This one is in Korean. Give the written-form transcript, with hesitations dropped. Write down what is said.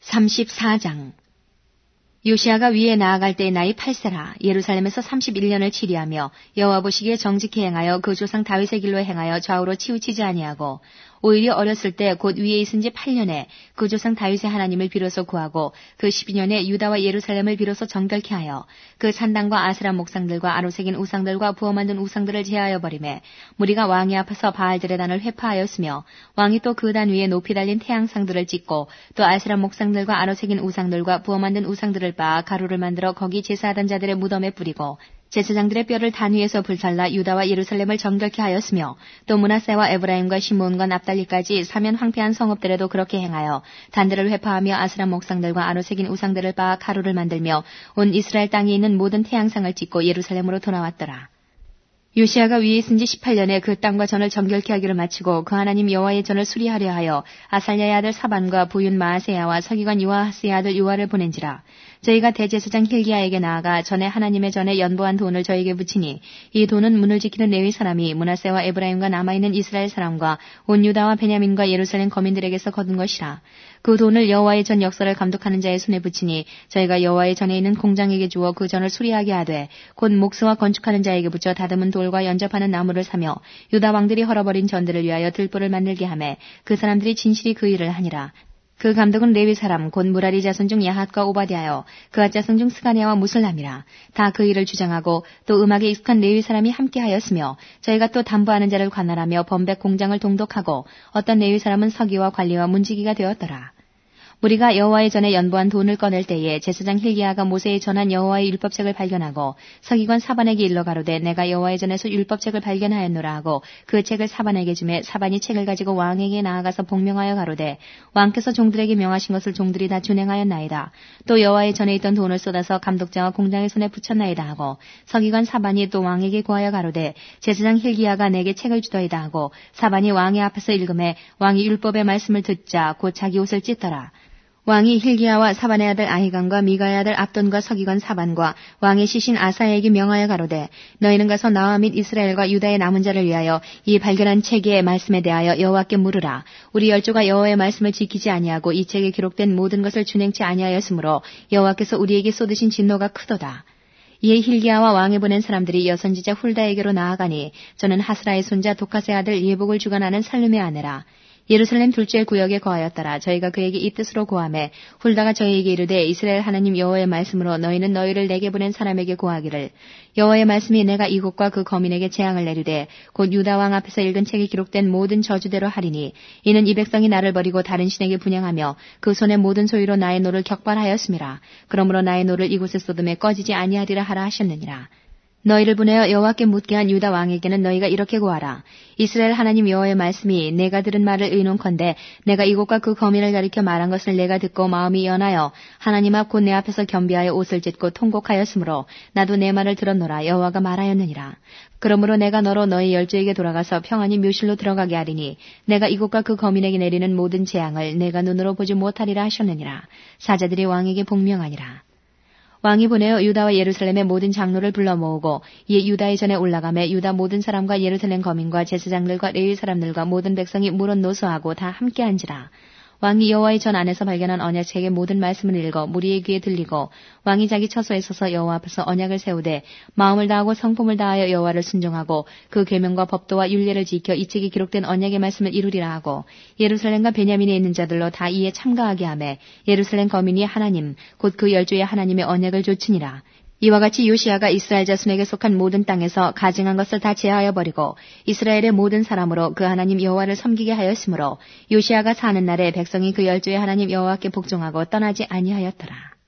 34장 요시아가 위에 나아갈 때의 나이 8세라 예루살렘에서 31년을 치리하며 여호와 보시기에 정직히 행하여 그 조상 다윗의 길로 행하여 좌우로 치우치지 아니하고 오히려 어렸을 때 곧 위에 있은 지 8년에 그 조상 다윗의 하나님을 비로소 구하고 그 12년에 유다와 예루살렘을 비로소 정결케 하여 그 산당과 아스라 목상들과 아로새긴 우상들과 부어 만든 우상들을 제하여 버리매 무리가 왕의 앞에서 바알들의 단을 회파하였으며 왕이 또 그 단 위에 높이 달린 태양상들을 찍고 또 아스라 목상들과 아로새긴 우상들과 부어 만든 우상들을 빻아 가루를 만들어 거기 제사하던 자들의 무덤에 뿌리고 제사장들의 뼈를 단 위에서 불살라 유다와 예루살렘을 정결케 하였으며 또 므낫세와 에브라임과 시므온과 납달리까지 사면 황폐한 성읍들에도 그렇게 행하여 단들을 회파하며 아스라 목상들과 아로새긴 우상들을 빻아 가루를 만들며 온 이스라엘 땅에 있는 모든 태양상을 찍고 예루살렘으로 돌아왔더라. 요시아가 위에 있은 지 18년에 그 땅과 전을 정결케 하기를 마치고 그 하나님 여호와의 전을 수리하려 하여 아살랴의 아들 사반과 부윤 마아세야와 서기관 요아하스의 아들 요아를 보낸지라. 저희가 대제사장 힐기야에게 나아가 전에 하나님의 전에 연보한 돈을 저에게 붙이니 이 돈은 문을 지키는 레위 사람이 므낫세와 에브라임과 남아있는 이스라엘 사람과 온 유다와 베냐민과 예루살렘 거민들에게서 거둔 것이라. 그 돈을 여호와의 전 역사를 감독하는 자의 손에 붙이니 저희가 여호와의 전에 있는 공장에게 주어 그 전을 수리하게 하되 곧 목수와 건축하는 자에게 붙여 다듬은 돌과 연접하는 나무를 사며 유다 왕들이 헐어버린 전들을 위하여 들보를 만들게 하매 그 사람들이 진실이 그 일을 하니라. 그 감독은 레위 사람 곧 무라리 자손 중 야핫과 오바댜여 그앗 자손 중 스가냐와 무슬람이라. 다 그 일을 주장하고 또 음악에 익숙한 레위 사람이 함께하였으며 저희가 또 담보하는 자를 관할하며 범백 공장을 동독하고 어떤 레위 사람은 서기와 관리와 문지기가 되었더라. 우리가 여호와의 전에 연보한 돈을 꺼낼 때에 제사장 힐기야가 모세에 전한 여호와의 율법책을 발견하고 서기관 사반에게 일러 가로되 내가 여호와의 전에서 율법책을 발견하였노라 하고 그 책을 사반에게 주매 사반이 책을 가지고 왕에게 나아가서 복명하여 가로되 왕께서 종들에게 명하신 것을 종들이 다 준행하였나이다. 또 여호와의 전에 있던 돈을 쏟아서 감독자와 공장의 손에 붙였나이다 하고 서기관 사반이 또 왕에게 고하여 가로되 제사장 힐기야가 내게 책을 주더이다 하고 사반이 왕의 앞에서 읽음에 왕이 율법의 말씀을 듣자 곧 자기 옷을 찢더라. 왕이 힐기야와 사반의 아들 아히감과 미가의 아들 압돈과 서기관 사반과 왕의 시신 아사야에게 명하여 가로되 너희는 가서 나와 및 이스라엘과 유다의 남은 자를 위하여 이 발견한 책의 말씀에 대하여 여호와께 물으라. 우리 열조가 여호와의 말씀을 지키지 아니하고 이 책에 기록된 모든 것을 준행치 아니하였으므로 여호와께서 우리에게 쏟으신 진노가 크도다. 이에 힐기야와 왕에 보낸 사람들이 여선지자 훌다에게로 나아가니 저는 하스라의 손자 도카스의 아들 예복을 주관하는 살룸의 아내라. 예루살렘 둘째 구역에 거하였더라. 저희가 그에게 이 뜻으로 고하매 훌다가 저희에게 이르되 이스라엘 하나님 여호와의 말씀으로 너희는 너희를 내게 보낸 사람에게 고하기를 여호와의 말씀이 내가 이곳과 그 거민에게 재앙을 내리되 곧 유다 왕 앞에서 읽은 책에 기록된 모든 저주대로 하리니 이는 이 백성이 나를 버리고 다른 신에게 분향하며 그 손의 모든 소유로 나의 노를 격발하였음이라. 그러므로 나의 노를 이곳에 쏟음에 꺼지지 아니하리라 하라 하셨느니라. 너희를 보내어 여호와께 묻게 한 유다 왕에게는 너희가 이렇게 고하라. 이스라엘 하나님 여호와의 말씀이 내가 들은 말을 의논컨대 내가 이곳과 그 거민을 가리켜 말한 것을 내가 듣고 마음이 연하여 하나님 앞 곧 내 앞에서 겸비하여 옷을 찢고 통곡하였으므로 나도 내 말을 들었노라. 여호와가 말하였느니라. 그러므로 내가 너로 너희 열조에게 돌아가서 평안히 묘실로 들어가게 하리니 내가 이곳과 그 거민에게 내리는 모든 재앙을 내가 눈으로 보지 못하리라 하셨느니라. 사자들이 왕에게 복명하니라. 왕이 보내어 유다와 예루살렘의 모든 장로를 불러 모으고 이에 유다의 전에 올라가매 유다 모든 사람과 예루살렘 거민과 제사장들과 레위 사람들과 모든 백성이 물어 노소하고 다 함께 한지라. 왕이 여호와의 전 안에서 발견한 언약책의 모든 말씀을 읽어 무리의 귀에 들리고 왕이 자기 처소에 서서 여호와 앞에서 언약을 세우되 마음을 다하고 성품을 다하여 여호와를 순종하고 그 계명과 법도와 율례를 지켜 이 책에 기록된 언약의 말씀을 이루리라 하고 예루살렘과 베냐민에 있는 자들로 다 이에 참가하게 하매 예루살렘 거민이 하나님 곧 그 열조의 하나님의 언약을 조치니라. 이와 같이 요시아가 이스라엘 자손에게 속한 모든 땅에서 가증한 것을 다 제하여 버리고 이스라엘의 모든 사람으로 그 하나님 여호와를 섬기게 하였으므로 요시아가 사는 날에 백성이 그 열조의 하나님 여호와께 복종하고 떠나지 아니하였더라.